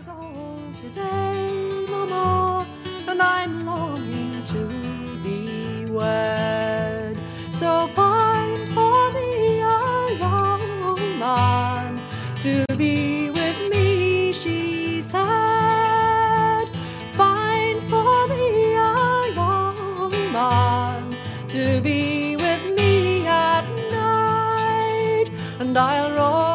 years old today, Mama, and I'm longing to be wed. So find for me a young man to be with me, she said. Find for me a young man to be with me at night, and I'll roll